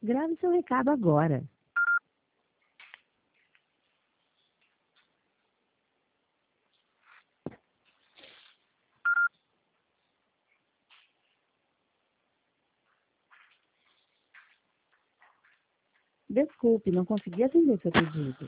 Grave seu recado agora. Desculpe, não consegui atender seu pedido.